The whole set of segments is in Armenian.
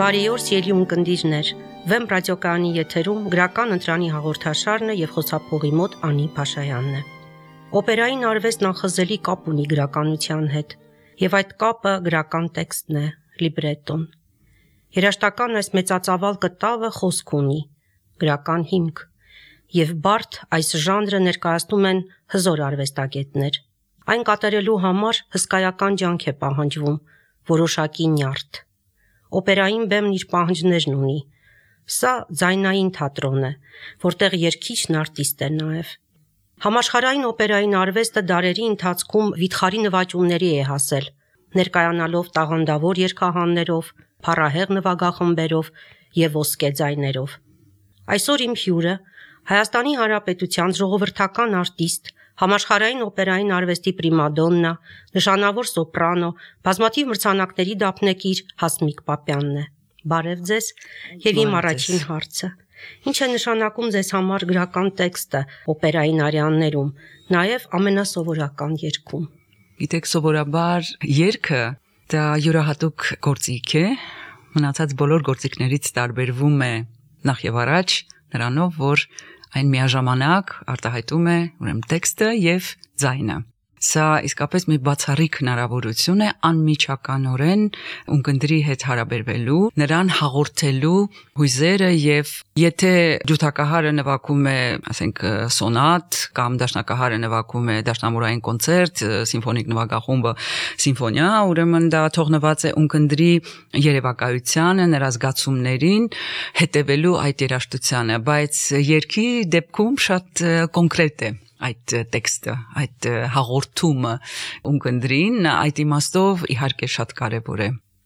Բարի օր, սիրելի ունկնդիրներ։ Վեմ ռադիոկայանի եթերում գրական ընտրանի հաղորդաշարն է եւ խոսափողի մոտ Անի Փաշայանն է։ Օպերային արվեստն անխզելի կապ ունի գրականության հետ, եւ այդ կապը գրական տեքստն է, լիբրետոն։ Երաժշտական այս մեծածավալ կտավը խոսք ունի, գրական հիմք, եւ բարդ այս ժանրը ներկայացնում են հզոր արվեստագետներ։ Այն կատարելու համար հսկայական ջանք է պահանջվում, որոշակի նյարդ։ Օպերային բեմն իր պահանջներն ունի։ Սա ձայնային թատրոն է, որտեղ երգիչն արտիստ է նաև։ Համաշխարհային օպերային արվեստը դարերի ընթացքում վիթխարի նվաճումների է հասել, ներկայանալով տաղանդավոր երգահաններով, փառահեղ նվագախմբերով եւ ոսկե ձայներով։ Այսօր իմ հյուրը Հայաստանի Հանրապետության ժողովրդական արտիստ, համաշխարհային օպերային արվեստի պրիմադոննա, նշանավոր սոպրանո, բազմաթիվ մրցանակների դափնեկիր Հասմիկ Պապյանն է։ Բարև ձեզ, եւ իմ առաջին հարցը. ինչ է նշանակում ձեզ համար գրական տեքստը օպերային արյաններում, նաեւ ամենասովորական երգում։ Գիտեք, սովորաբար երգը դա յուրահատուկ գործիք է, մնացած բոլոր գործիքներից տարբերվում է նախ եւ առաջ նրանով, որ այն միաժամանակ արտահայտում է ուրեմն տեքստը եւ ձայնը։ Սա իսկապես մի բացառիկ հնարավորություն է անմիջականորեն ունկնդրի հետ հարաբերվելու, նրան հաղորդելու հույզերը եւ եթե ջութակահարը նվագում է, ասենք սոնատ կամ դաշնակահարը նվագում է դաշնամուրային կոնցերտ, սիմֆոնիկ նվագախումբը սիմֆոնիա, ուրեմն դա թողնված է ունկնդրի երևակայությանը, նրա զգացումներին հետևելու այդ երաժշտությանը, բայց երգի դեպքում շատ կոնկրետ է այդ տեքստը, այդ հաղորդումը ունկնդրին, այդ իմաստով իհարկե շատ կարևոր է։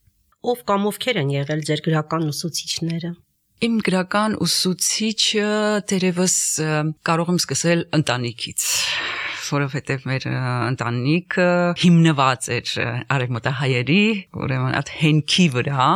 Ով կամ ովքեր են եղել ձեր գրական ուսուցիչները։ Իմ գրական ուսուցիչը դերևս կարող եմ սկսել ընտանիքից, որովհետև մեր ընտանիքը հիմնված էր արևմտահայերի, ուրեմն այդ հենքի վրա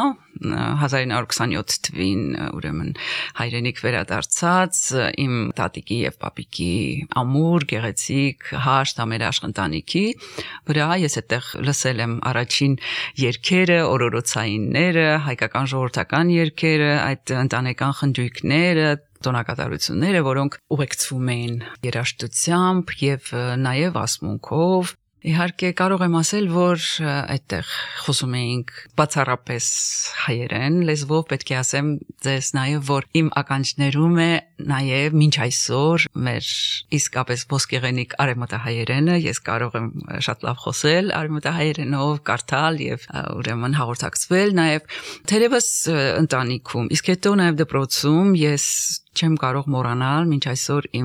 1927 թվին ուրեմն հայրենիք վերադարձած իմ տատիկի եւ պապիկի ամուր գեղեցիկ հաշտ ամերաշ ընտանիքի վրա ես այդտեղ լսել եմ առաջին երգերը, օրորոցայինները, հայկական ժողովրդական երգերը, այդ ընտանեկան խնջույքները, տոնակատարությունները, որոնք ուղեկցվում էին երաժշտությամբ եւ նաեւ ասմունքով։ Իհարկե կարող եմ ասել, որ այդտեղ խոսում էինք բացառապես հայերեն լեզվով, պետք է ասեմ ձեզ նաև, որ իմ ականջներում է նաև մինչ այսօր մեր իսկապես ոսկեղենիկ արևմտահայերենը, ես կարող եմ շատ լավ խոսել արևմտահայերենով, կարդալ եւ ուրեմն հաղորդակցվել նաև թերևս ընտանիքում, իսկ հետո նաև դպրոցում ես չեմ կարող մոռանալ մինչ այսօր իմ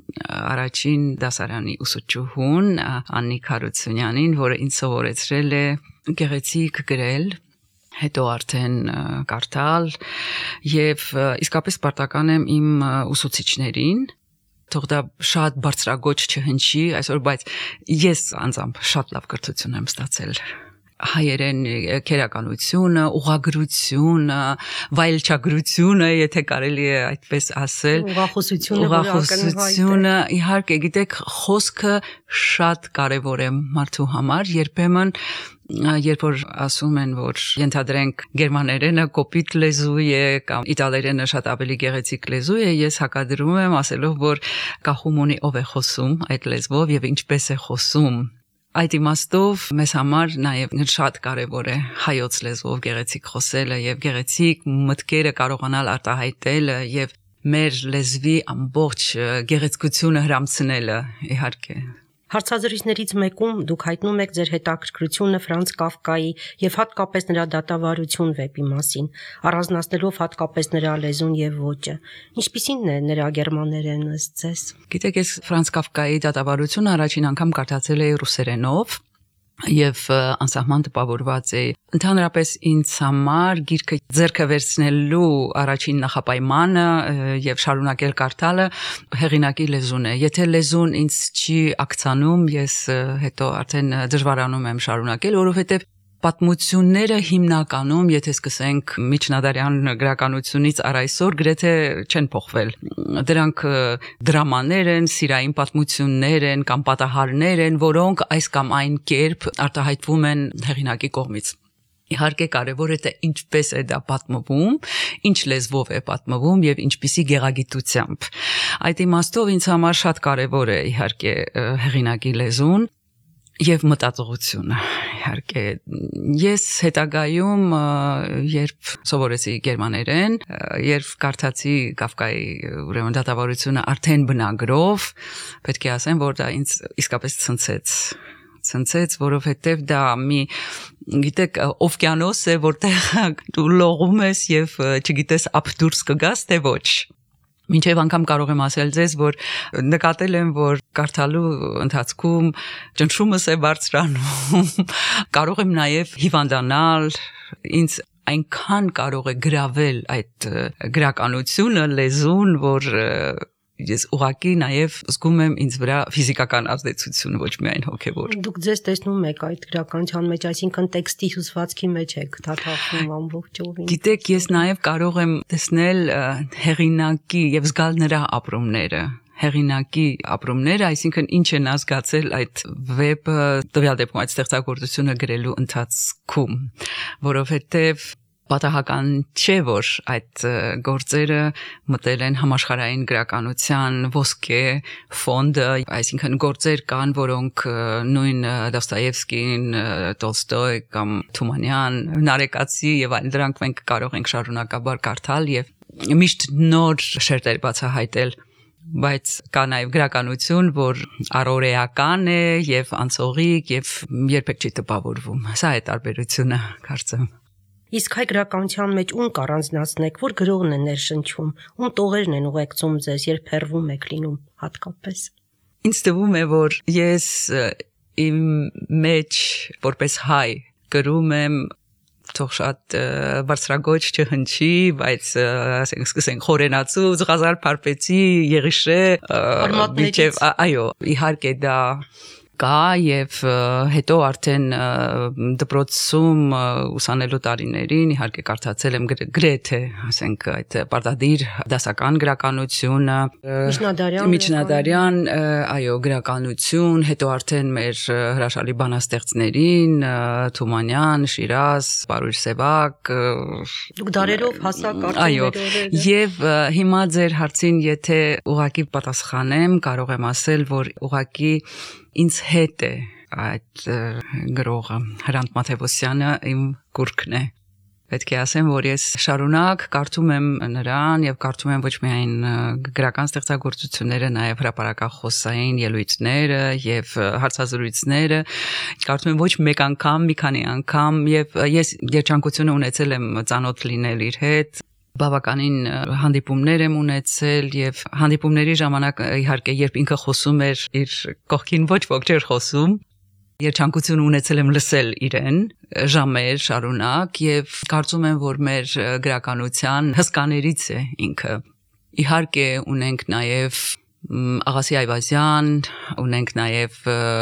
առաջին դասարանի ուսուցչուհուն Աննիկ Հարությունյանին, որը ինձ սովորեցրել է գեղեցիկ գրել, հետո արդեն կարդալ եւ իսկապես պարտական եմ իմ ուսուցիչներին, թող դա շատ բարձրագոչ չհնչի այսօր, բայց ես անձամբ շատ լավ կրթություն եմ ստացել հայերեն քերականությունը, ուղղագրությունը, վայելչագրությունը, եթե կարելի է այդպես ասել, ուղղախոսությունը, իհարկե, գիտեք, խոսքը շատ կարևոր է մարդու համար, երբեմն երբ որ ասում են, որ ենթադրենք գերմաներենը կոպիտ լեզու է կամ իտալերենը շատ ավելի գեղեցիկ լեզու է, ես հակադրում եմ ասելով, որ կախում ունի ով է խոսում այդ լեզվով եւ ինչպես է խոսում։ Այդ իմաստով մեզ համար նաև շատ կարևոր է հայոց լեզվով գեղեցիկ խոսելը եւ գեղեցիկ մտքերը կարողանալ արտահայտելը եւ մեր լեզվի ամբողջ գեղեցկությունը հրամցնելը, իհարկե։ Հարցազրույցներից մեկում դուք հայտնում եք ձեր հետաքրքրությունը Ֆրանց Կաֆկայի եւ հատկապես նրա դատավարություն վեպի մասին, առանձնացնելով հատկապես նրա լեզուն եւ ոճը։ Ինչպիսին է նրա գերմաներենը ձեզ։ Գիտեք, ես Ֆրանց Կաֆկայի դատավարությունը առաջին անգամ կարդացել էի ռուսերենով եւ անսահման տպավորված էի։ Ընդհանրապես ինձ համար գիրքը ձեռքը վերցնելու առաջին նախապայմանը եւ շարունակել կարդալը հեղինակի լեզուն է։ Եթե լեզուն ինձ չի ակցանում, ես հետո արդեն դժվարանում եմ շարունակել, որովհետեւ պատմությունները հիմնականում, եթե սկսենք միջնադարյան գրականությունից առ այսօր, գրեթե չեն փոխվել։ Դրանք դրամաներ են, սիրային պատմություններ են կամ պատահարներ են, որոնք այս կամ այն կերպ արտահայտվում են հեղինակի կողմից։ Իհարկե կարևոր է թե ինչպես է դա պատմվում, ինչ լեզվով է պատմվում եւ ինչպիսի գեղագիտությամբ։ Այդ իմաստով ինձ համար շատ կարևոր է իհարկե հեղինակի լեզուն եւ մտածողությունը։ Իհարկե ես հետագայում երբ սովորեցի գերմաներեն, երբ կարդացի Կաֆկայի ուրեմն դատավարությունը արդեն բնագրով, պետք է ասեմ, որ դա ինձ իսկապես ցնցեց, որովհետև դա մի գիտեք օվկիանոս է, որտեղ դու լողում ես եւ չգիտես ափ դուրս կգաս թե ոչ։ Մինչև անգամ կարող եմ ասել ձեզ, որ նկատել եմ, որ կարդալու ընթացքում ճնշումս է բարձրանում, կարող եմ նաև հիվանդանալ, ինձ այնքան կարող է գրավել այդ գրականությունը, լեզուն, որ ես ուղղակի նաև զգում եմ ինձ վրա ֆիզիկական ազդեցություն, ոչ միայն հոգևոր։ Դուք ձեզ տեսնում եք այդ գրականության մեջ, այսինքն տեքստի հյուսվածքի մեջ եք թաթախվում ամբողջովին։ Գիտեք, ես նաև կարող եմ տեսնել հեղինակի եւ զգալ նրա ապրումները։ Հեղինակի ապրումները, այսինքն ինչ են ազգացել այդ վեպը, տվյալ դեպքում այդ ստեղծագործությունը գրելու ընթացքում, որովհետև պատահական չէ, որ այդ գործերը մտել են համաշխարհային գրականության ոսկե ֆոնդը, այսինքն գործեր կան, որոնք նույն Դոստոևսկին, Տոլստոյ կամ Թումանյան, Նարեկացի եւ այլն դրանք մենք կարող ենք շարունակաբար կարդալ եւ միշտ նոր շերտեր բացահայտել, բայց կա նաև գրականություն, որ առօրեական է եւ անցողիկ եւ երբեք չի տպավորվում։ Սա է տարբերությունը, կարծեմ։ Իսկ հայ գրականության մեջ ում կառանձնացնեք, որ գրողն է ներշնչում, ում տողերն են ուղեկցում ձեզ, երբ հեռվում եք լինում հատկապես։ Ինձ թվում է, որ ես իմ մեջ որպես հայ գրում եմ թող շատ բարձրագույն չհնչի, բայց ասենք սկսենք խորենացու, զղազար Փարպեցի, Եղիշե, մինչև այո, իհարկե դա կա եւ հետո արդեն դպրոցում ուսանելու տարիներին իհարկե կարդացել եմ գրեթե, ասենք այդ պարտադիր դասական գրականությունը, միջնադարյան, այո, գրականություն, հետո արդեն մեր հրաշալի բանաստեղծներին, Թումանյան, Շիրազ, Պարույր Սևակ, դուք դարերով հասակ այո, եւ հիմա ձեր հարցին եթե ուղղակի պատասխանեմ, կարող եմ ասել, որ ուղղակի ինձ հետ է այդ գրողը Հրանտ Մաթևոսյանը իմ կուրքն է։ Պետք է ասեմ, որ ես շարունակ կարդում եմ նրան եւ կարդում եմ ոչ միայն գրական ստեղծագործությունները, նաեւ հրապարակախոսային ելույթները եւ հարցազրույցները, կարդում եմ ոչ մեկ անգամ, մի քանի անգամ եւ ես երջանկությունը ունեցել եմ ծանոթ լինել իր հետ։ Բավականին հանդիպումներ եմ ունեցել եւ հանդիպումների ժամանակ իհարկե երբ ինքը խոսում էր իր կողքին ոչ ոք չէր խոսում երջանկություն ունեցել եմ լսել իրեն ժամեր շարունակ եւ կարծում եմ որ մեր գրականության հսկաներից է ինքը իհարկե ունենք նաեւ Աղասի Այվազյան, ունենք նաև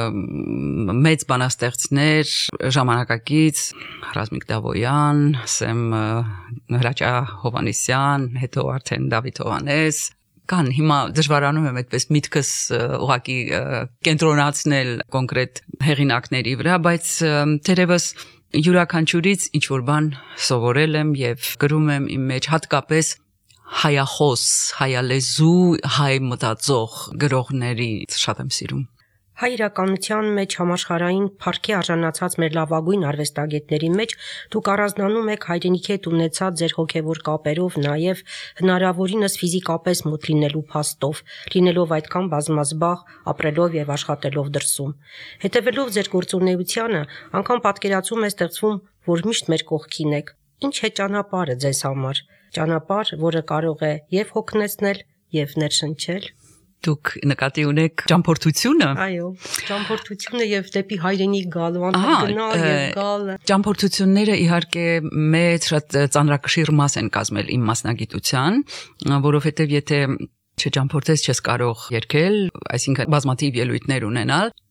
մեծ բանաստեղծներ ժամանակակից Ռազմիկ Դավոյան, ասեմ Հրաչյա Հովհաննիսյան, հետո արդեն Դավիթ Հովհաննես, կան հիմա դժվարանում եմ այդպես միտքս ուղղակի կենտրոնացնել կոնկրետ հեղինակների վրա, բայց թերևս յուրաքանչյուրից ինչ որ բան սովորել եմ եւ գրում եմ իմ մեջ հատկապես հայախոս, հայալեզու, հայ մտածող գրողների շատ եմ սիրում։ Հայ իրականության մեջ համաշխարհային փառքի արժանացած մեր լավագույն արվեստագետների մեջ դուք առանձնանում եք հայրենիքի հետ ունեցած ձեր հոգևոր կապերով, նաև հնարավորինս ֆիզիկապես մոտ լինելու փաստով, լինելով այդքան բազմազբաղ, ապրելով եւ աշխատելով դրսում։ Հետևելով ձեր գործունեությանը, անգամ պատկերացում է ստեղծվում, որ միշտ մեր կողքին եք։ Ինչ է ճանապարհը ձեզ համար։ Ճանապարհ, որը կարող է եւ հոգնեցնել, եւ ներշնչել։ Դուք նկատի ունեք ճամփորդությունը։ Այո, ճամփորդությունը եւ դեպի հայրենիք գալու, անհատ գնալ եւ գալը։ Ճամփորդությունները իհարկե մեծ շատ ծանրակշիռ մաս են կազմել իմ մասնագիտության, որովհետեւ եթե չճամփորդես չես կարող երգել, այսինքն բազմաթիվ ելույթներ ունենալ։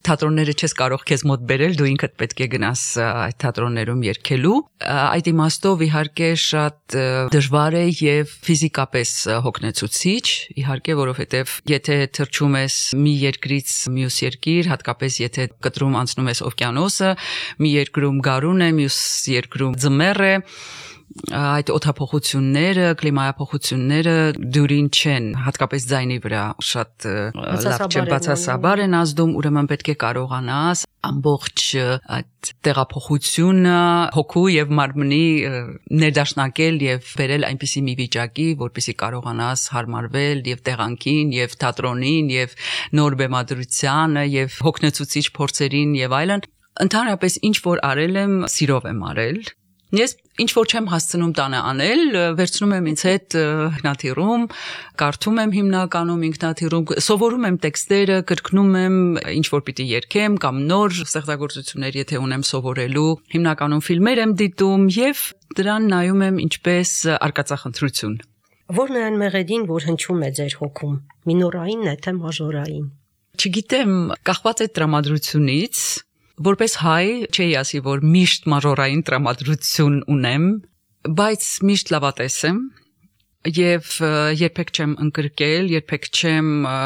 թատրոնները չես կարող քեզ մոտ բերել, դու ինքդ պետք է գնաս այդ թատրոններում երգելու։ Այդ իմաստով իհարկե շատ դժվար է եւ ֆիզիկապես հոգնեցուցիչ, իհարկե, որովհետեւ եթե թռչում ես մի երկրից մյուս երկիր, հատկապես եթե կտրում անցնում ես օվկիանոսը, մի երկրում գարուն է, մյուս երկրում ձմեռ է, այդ օդափոխությունները, կլիմայափոխությունները դյուրին չեն, հատկապես ձայնի վրա շատ լավ չեն, բացասաբար են ազդում, ուրեմն պետք է կարողանաս ամբողջ այդ տեղափոխությունը հոգու եւ մարմնի ներդաշնակել եւ բերել այնպիսի մի վիճակի, որպեսզի կարողանաս հարմարվել եւ տեղանքին եւ թատրոնին եւ նոր բեմադրությանը եւ հոգնեցուցիչ փորձերին եւ այլն։ Ընդհանրապես ինչ որ արել եմ, սիրով եմ արել։ Ես ինչ որ չեմ հասցնում տանը անել, վերցնում եմ ինձ հետ ինքնաթիռում, կարդում եմ հիմնականում ինքնաթիռում, սովորում եմ տեքստերը, կրկնում եմ ինչ որ պիտի երգեմ կամ նոր ստեղծագործություններ, եթե ունեմ սովորելու, հիմնականում ֆիլմեր եմ դիտում եւ դրան նայում եմ ինչպես արկածախնդրություն։ Որն է այն մեղեդին, որ հնչում է ձեր հոգում, մինորային է թե մաժորային։ Չգիտեմ, կախված է տրամադրությունից։ Որպես հայ չի ասի, որ միշտ մաժորային տրամադրություն ունեմ, բայց միշտ լավատես եմ եւ երբեք չեմ ընկրկել, երբեք չեմ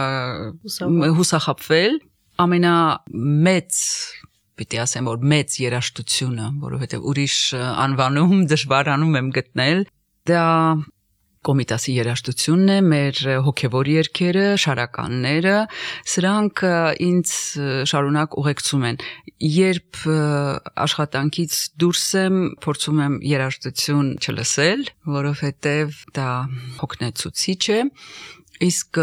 հուսախաբվել։ Ամենամեծ, պիտի ասեմ, որ մեծ երաժշտությունը, որովհետեւ ուրիշ անվանում դժվարանում եմ գտնել, դա Կոմիտասի երաժշտությունն է, մեր հոգևոր երգերը, շարականները, սրանք ինձ շարունակ ուղեկցում են։ Երբ աշխատանքից դուրս եմ, փորձում եմ երաժշտություն չլսել, որովհետև դա հոգնեցուցիչ է, իսկ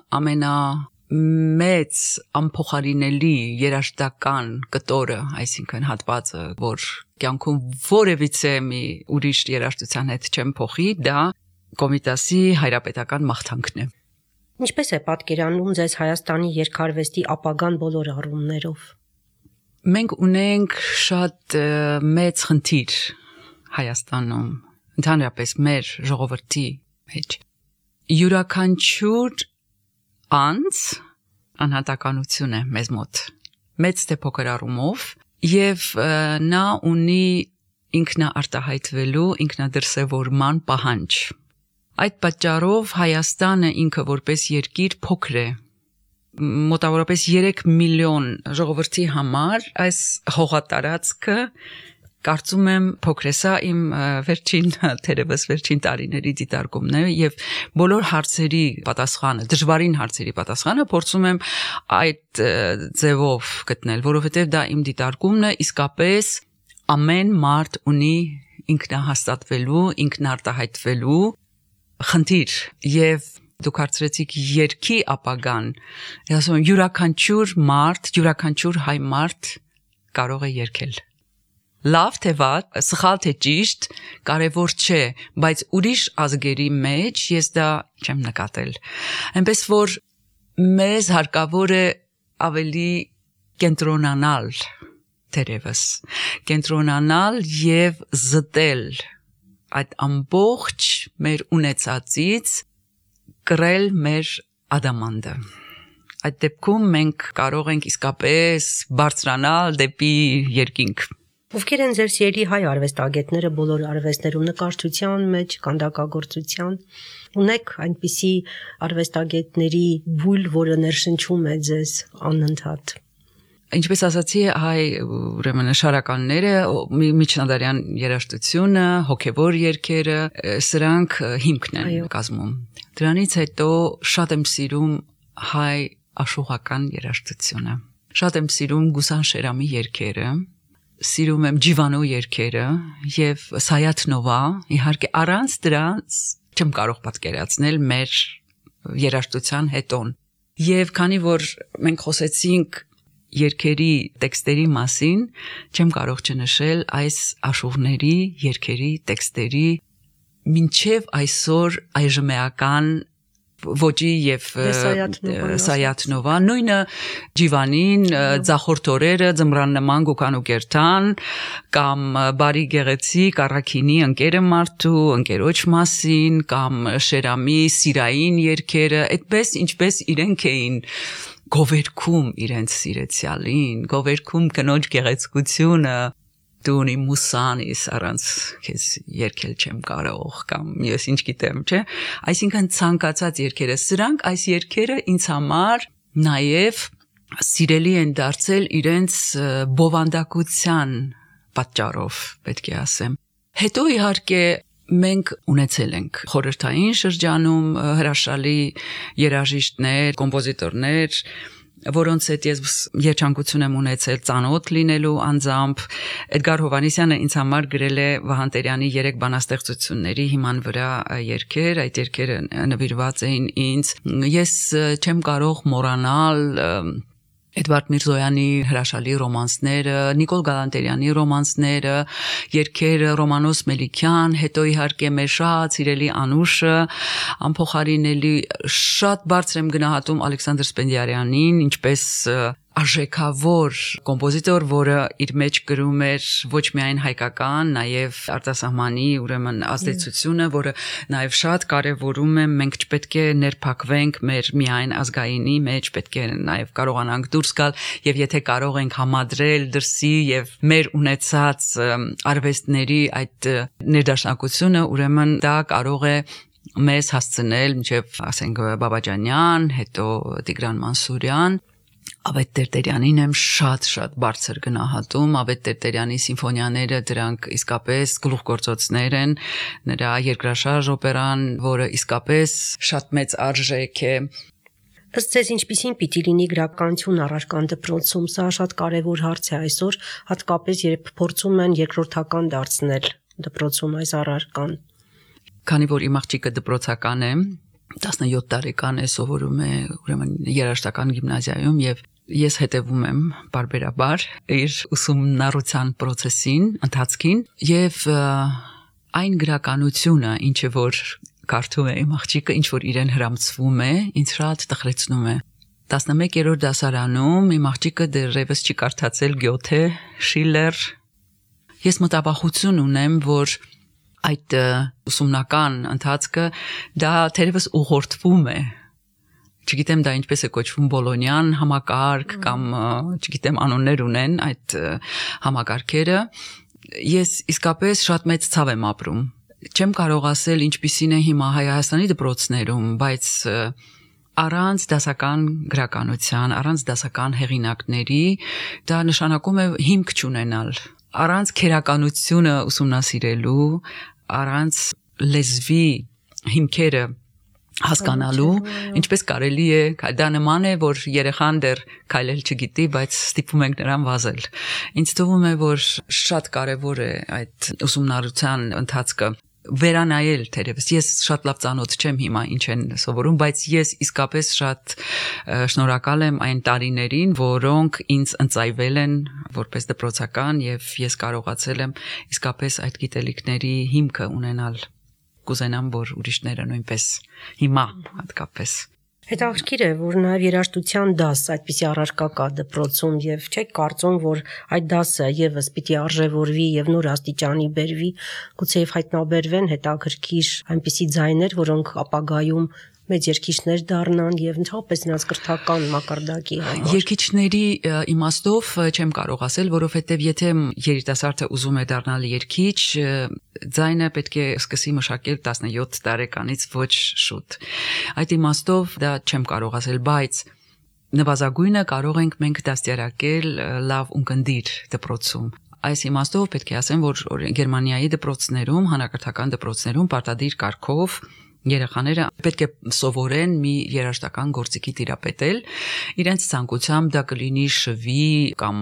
ամենամեծ անփոխարինելի երաժշտական կտորը, այսինքն հատվածը, որ կյանքում որևիցե մի ուրիշ երաժշտության հետ չեմ փոխի, դա Կոմիտասի հայրապետական մաղթանքն է։ Ինչպես է պատկերանում ձեզ Հայաստանի երգարվեստի ապագան բոլոր առումներով։ Մենք ունենք շատ մեծ խնդիր Հայաստանում, ընդհանրապես մեր ժողովրդի մեջ։ Յուրաքանչյուր անձ անհատականություն է մեզ մոտ, մեծ թե փոքր առումով, եւ նա ունի ինքնաարտահայտվելու, ինքնադրսևորման պահանջ։ Այդ պատճառով Հայաստանը ինքը որպես երկիր փոքր է, մոտավորապես 3 միլիոն ժողովրդի համար այս հողատարածքը կարծում եմ փոքր է, սա իմ թերևս վերջին տարիների դիտարկումն է եւ բոլոր հարցերի պատասխանը, դժվարին հարցերի պատասխանը փորձում եմ այդ ձևով գտնել, որովհետեւ դա իմ դիտարկումն է, իսկապես ամեն մարդ ունի ինքնահաստատվելու, ինքնարտահայտվելու խնդիր եւ դուք հարցրեցիք երկի ապագան, ասում եմ յուրաքանչյուր մարդ, յուրաքանչյուր հայ մարդ կարող է երգել։ Լավ թե վատ, սխալ թե ճիշտ, կարևոր չէ, բայց ուրիշ ազգերի մեջ ես դա չեմ նկատել։ Այնպես որ մեզ հարկավոր է ավելի կենտրոնանալ, թերևս, կենտրոնանալ եւ զտել այդ ամբողջ մեր ունեցածից կրել մեր ադամանդը։ Այդ դեպքում մենք կարող ենք իսկապես բարձրանալ դեպի երկինք։ Ովքեր են ձեր սիրելի հայ արվեստագետները բոլոր արվեստներում, նկարչության մեջ, քանդակագործության։ Ունեք այնպիսի արվեստագետների բույլ, որը ներշնչում է ձեզ անընդհատ։ Ինչպես ասացի, հայ ուրեմն շարականները, միջնադարյան երաժշտությունը, հոգևոր երգերը, սրանք հիմքն են կազմում։ Դրանից հետո շատ եմ սիրում հայ աշխուհական երաժշտությունը։ Շատ եմ սիրում Գուսան Շերամի երգերը, սիրում եմ Ջիվանո երգերը եւ Սայաթնովա, իհարկե առանց դրանց չեմ կարող պատկերացնել մեր երաժշտության հետոն։ Եվ քանի որ մենք խոսեցինք երգերի տեքստերի մասին, չեմ կարող չնշել այս աշխուհների երգերի տեքստերի մինչև այսօր այժմեական ոճի եւ Սայաթնովա, նույնը Ջիվանին, Ձախորդ օրերը, Ձմռան նման Գուքանուկերտան, կամ Բարի գեղեցիկ Առաքինի ընկերը մարդու, ընկերոջ մասին, կամ Շերամի սիրային երգերը, այդպես ինչպես իրենք էին գովերքում իրենց սիրեցյալին, գովերքում կնոջ գեղեցկությունը դու ունի մուսանիս առանց քեզ երկել չեմ կարող կամ ես ինչ գիտեմ, չէ՞։ Այսինքն ցանկացած երկերը, սրանք այս երկերը ինձ համար նաև սիրելի են դարձել իրենց բովանդակության պատճառով, պետք է ասեմ։ Հետո իհարկե մենք ունեցել ենք խորհրդային շրջանում հրաշալի երաժիշտներ, կոմպոզիտորներ, որոնց հետ ես երջանկություն եմ ունեցել ծանոթ լինելու անձամբ։ Էդգար Հովհաննիսյանը ինձ համար գրել է Վահան Տերյանի 3 բանաստեղծությունների հիման վրա երգեր, այդ երգերը նվիրված էին ինձ։ Ես չեմ կարող մոռանալ Էդվարդ Միրզոյանի հրաշալի ռոմանսները, Նիկոլ Գալանտերյանի ռոմանսները, երգերը Ռոմանոս Մելիքյան, հետո իհարկե մեր շատ սիրելի Անուշը, անփոխարինելի շատ բարձր եմ գնահատում Ալեքսանդր Սպենդիարյանին, ինչպես արժեքավոր կոմպոզիտոր, որը իր մեջ կրում էր ոչ միայն հայկական, նաև արտասահմանի, ուրեմն ազդեցությունը, որը նաև շատ կարևորում է, մենք չպետք է ներփակվենք մեր միայն ազգայինի մեջ, պետք է նաև կարողանանք դուրս գալ, եւ եթե կարող ենք համադրել դրսի եւ մեր ունեցած արվեստների այդ ներդաշնակությունը, ուրեմն դա կարող է մեզ հասցնել մինչև ասենք Բաբաջանյան, հետո Տիգրան Մանսուրյան, Ավետ Տերտերյանին եմ շատ բարձր գնահատում, Ավետ Տերտերյանի սիմֆոնիաները դրանք իսկապես գլուխգործոցներ են, նրա երկրաշարժ օպերան, որը իսկապես շատ մեծ արժեք է։ Ըստ ձեզ ինչպիսին պիտի լինի գրականություն առարկան դպրոցում, սա շատ կարևոր հարց է այսօր, հատկապես երբ փորձում են երկրորդական դարձնել դպրոցում այս առարկան։ Քանի որ իմ աղջիկը դպրոցական է, 17 տարեկան է, սովորում է ուրեմն երաժշտական գիմնազիայում եւ ես հետևում եմ բարբերաբար իր ուսումնառության process-ին, ընթացքին եւ այն գրականությունը, ինչը որ կարդում է իմ աղջիկը, ինչ որ իրեն հրամցվում է, ինձ շատ տխրեցնում է։ 11-րդ դասարանում իմ աղջիկը դեռևս չի կարդացել Գյոթե, Շիլլեր։ Ես մտավախություն ունեմ, որ այդ ուսումնական ընթացքը դա թերևս ուղղորդվում է։ Չգիտեմ դա ինչպես է կոչվում Բոլոնյան համակարգ կամ չգիտեմ անուններ ունեն այդ համակարգերը։ Ես իսկապես շատ մեծ ցավ եմ ապրում։ Չեմ կարող ասել ինչպիսին է հիմա Հայաստանի դպրոցներում, բայց առանց դասական գրականության, առանց դասական հեղինակների դա նշանակում է հիմք չունենալ։ Առանց քերականությունը ուսումնասիրելու, առանց լեզվի հիմքերը հասկանալու, ինչպես կարելի է, դա նման է, որ երեխան դեռ քայլել չգիտի, բայց ստիպում ենք նրան վազել։ Ինձ թվում է, որ շատ կարևոր է այդ ուսումնառության ընթացքը վերանայել թերևս։ Ես շատ լավ ծանոթ չեմ հիմա ինչ են սովորում, բայց ես իսկապես շատ շնորհակալ եմ այն տարիներին, որոնք ինձ ընծայվել են որպես դպրոցական եւ ես կարողացել եմ իսկապես այդ գիտելիքների հիմքը ունենալ։ Կուզենամ, որ ուրիշները նույնպես հիմա հատկապես։ Հետաքրքիր է, որ նաև երաժշտության դաս այդպիսի առարկա կա դպրոցում եւ չեք կարծում, որ այդ դասը եւս պիտի արժևորվի եւ նոր աստիճանի բերվի, գուցեև հայտնաբերվեն հետաքրքիր այնպիսի ձայներ, որոնք ապագայում մեծ երգիչներ դառնան եւ ընդհանրապես նրանց կրթական մակարդակի համար։ Երգիչների իմաստով չեմ կարող ասել, որովհետեւ եթե երիտասարդը ուզում է դառնալ երգիչ, ձայնը պետք է սկսի մշակել 17 տարեկանից ոչ շուտ։ Այդ իմաստով դա չեմ կարող ասել, բայց նվազագույնը կարող ենք մենք դաստիարակել լավ ունկնդիր դպրոցում։ Այս իմաստով պետք է ասեմ, որ Գերմանիայի դպրոցներում, հանրակրթական դպրոցներում պարտադիր կարգով երեխաները պետք է սովորեն մի երաժշտական գործիքի տիրապետել, իրենց ցանկությամբ դա կլինի շվի կամ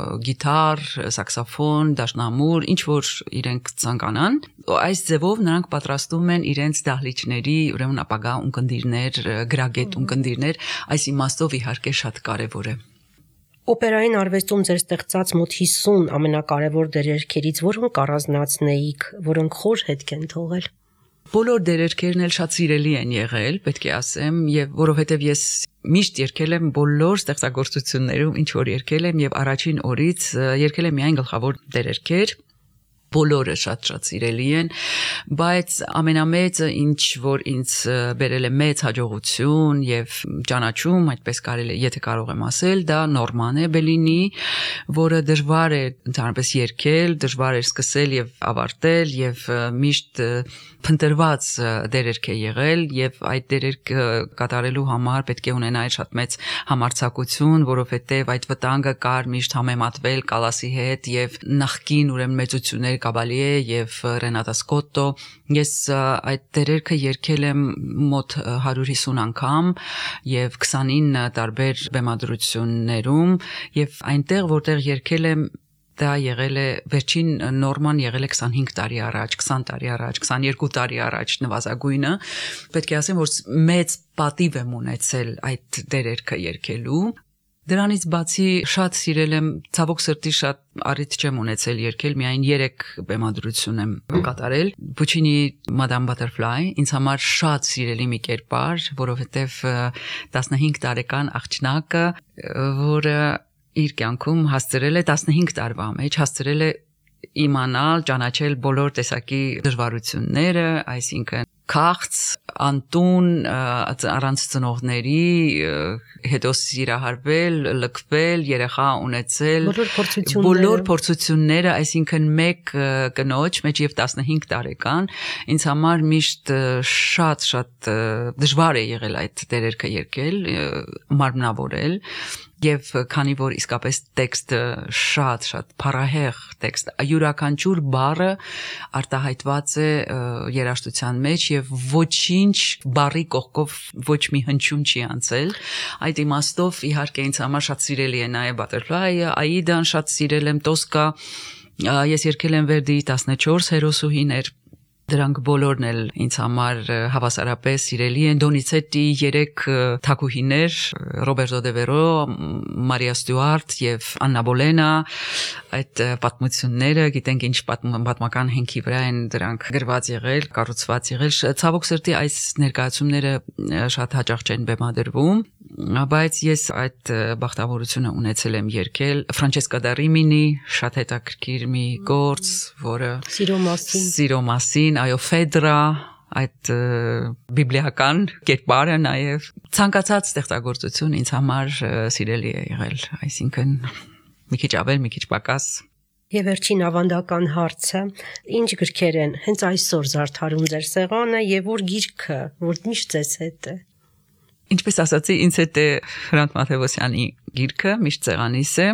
գիտար, սաքսոֆոն, դաշնամուր, ինչ որ իրենք ցանկանան, այս ձևով նրանք պատրաստում են իրենց դահլիճների, ուրեմն ապագա ունկնդիրներ, գրագետ ունկնդիրներ, այս իմաստով իհարկե շատ կարևոր է։ Օպերային արվեստում ձեր ստեղծած մոտ 50 ամենակարևոր դերերքերից որոնք առանձնացնեիք, որոնք խոր հետք են թողել։ Բոլոր դերերքերն էլ շատ սիրելի են եղել, պետք է ասեմ, եւ որովհետեւ ես միշտ երգել եմ բոլոր ստեղծագործություններում, ինչ որ երգել եմ եւ առաջին օրից երգել եմ միայն գլխավոր դերերքեր։ բոլորը շատ-շատ սիրելի են, բայց ամենամեծը ինչ որ ինձ բերել է մեծ հաջողություն եւ ճանաչում, այդպես կարելի է, եթե կարող եմ ասել, դա Նորման է Բելինի, որը դժվար է ընդհանրապես երգել, դժվար է սկսել եւ ավարտել եւ միշտ փնտրված դերերք է եղել եւ այդ դերերքը կատարելու համար պետք է ունենալ շատ մեծ համարձակություն, որովհետեւ այդ վտանգը կար միշտ համեմատվել Կալասի հետ եւ նախկին ուրեմն մեծություններ Կաբալիե եւ Ռենատա Սկոտտո։ Ես այդ դերերքը երգել եմ մոտ 150 անգամ եւ 29 տարբեր բեմադրություններում եւ այնտեղ որտեղ երգել եմ դա եղել է վերջին Նորման եղել է 25 տարի առաջ, 20 տարի առաջ, 22 տարի առաջ նվազագույնը։ Պետք է ասեմ, որ մեծ պատիվ եմ ունեցել այդ դերերքը երգելու։ Դրանից բացի շատ սիրել եմ, ցավոք սրտի շատ առիթ չեմ ունեցել երգել, միայն 3 բեմադրություն եմ կատարել։ Puccini Madame Butterfly ինձ համար շատ սիրելի մի կերպար, որովհետև 15 տարեկան աղջնակը, որը իր կյանքում հասցրել է 15 տարվա մեջ հասցրել է իմանալ, ճանաչել բոլոր տեսակի դժվարությունները, այսինքն քաղց, անտուն, առանց ծնողների, հետո սիրահարվել, լքվել, երեխա ունեցել, բոլոր փորձությունները, այսինքն մեկ կնոջ մեջ եւ 15 տարեկան, ինձ համար միշտ շատ դժվար է եղել այդ դերերքը երգել, մարմնավորել Եվ քանի որ իսկապես տեքստը շատ փառահեղ տեքստ, յուրաքանչյուր բառը արտահայտված է երաժշտության մեջ եւ ոչինչ բառի կողքով ոչ մի հնչյուն չի անցել, այդ իմաստով իհարկե ինձ համար շատ սիրելի է նաեւ Butterfly-ը, Aida-ն շատ սիրել եմ, Tosca, ես երգել եմ Verdi 14 հերոսուհիներ Դրանք բոլորն էլ ինձ համար հավասարապես սիրելի են Դոնիցետի 3 թագուհիներ Ռոբերտո դե Վերո, Մարիա Ստյուարտ եւ Աննա Բոլենա այդ պատմությունները գիտենք ինչ պատմական հենքի վրա են դրանք գրված եղել, կառուցված եղել ցավոք սրտի այս ներկայացումները շատ հաճախ չեն բեմադրվում բայց ես այդ բախտավորությունը ունեցել եմ երգել Ֆրանչեսկա դա Ռիմինի շատ հետաքրքիր մի գործ, որը Սիրո մասին այո Ֆեդրա այդ բիբլիական կերպարը նաև ցանկացած ստեղծագործություն ինձ համար սիրելի է եղել, այսինքն մի քիչ ավել, մի քիչ պակաս Եվ վերջին ավանդական հարցը, ինչ գրքեր են հենց այսօր զարդարում ձեր սեղանը եւ որ գիրքը, որ միշտ ձեզ հետ է Ինչպես ասացի, ինձ հետ է Հրանտ Մաթեոսյանի գիրքը, միշտ սեղանիս է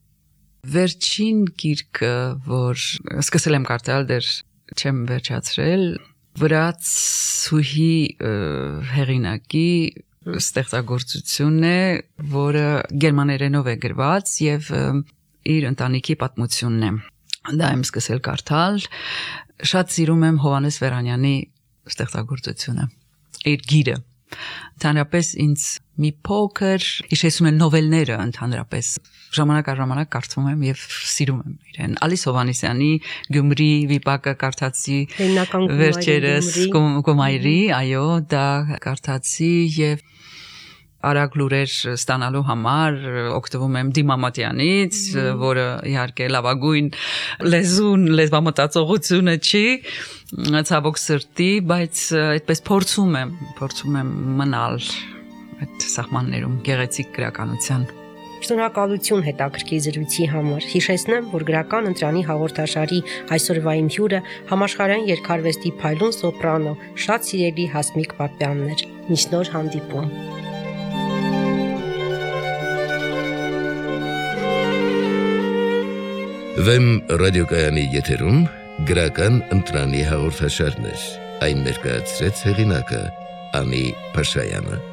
Վերջին գիրքը, որ սկսել եմ կարդալ դեռ չեմ վերջացրել վրացուհի հեղինակի ստեղծագործությունն է, որը գերմաներենով է գրված եւ իր ընտանիքի պատմությունն է։ Դա եմ սկսել կարդալ։ Շատ սիրում եմ Հովհաննես Վերանյանի ստեղծագործությունը։ Իր գիրը Ընդհանրապես ինձ մի փոքր հիշեցնում են նովելները ընդհանրապես ժամանակ առ ժամանակ կարդում եմ եւ սիրում եմ իրեն Ալիս Հովհաննիսյանի Գյումրի վիպակը կարդացի վերջերս Կոմայրի այո դա կարդացի եւ արագ լուրեր ստանալու համար օգտվում եմ Դիմամատյանից, որը իհարկե լավագույն լեզվամտածողությունը չի, ցավոք սրտի, բայց այդպես փորձում եմ մնալ այդ սահմաններում գեղեցիկ գրականության։ Շնորհակալություն հետաքրքիր զրույցի համար։ Հիշեցնեմ, որ գրական ընտրանի հաղորդաշարի այսօրվա իմ հյուրը համաշխարհային երգարվեստի փայլուն սոպրանո, շատ սիրելի Հասմիկ Պապյանն էր։ Մինչ նոր հանդիպում։ Վեմ ռադիոկայանի եթերում գրական ընտրանի հաղորդաշարներ, այն ներկայացրեց հեղինակը Անի Փաշայանը։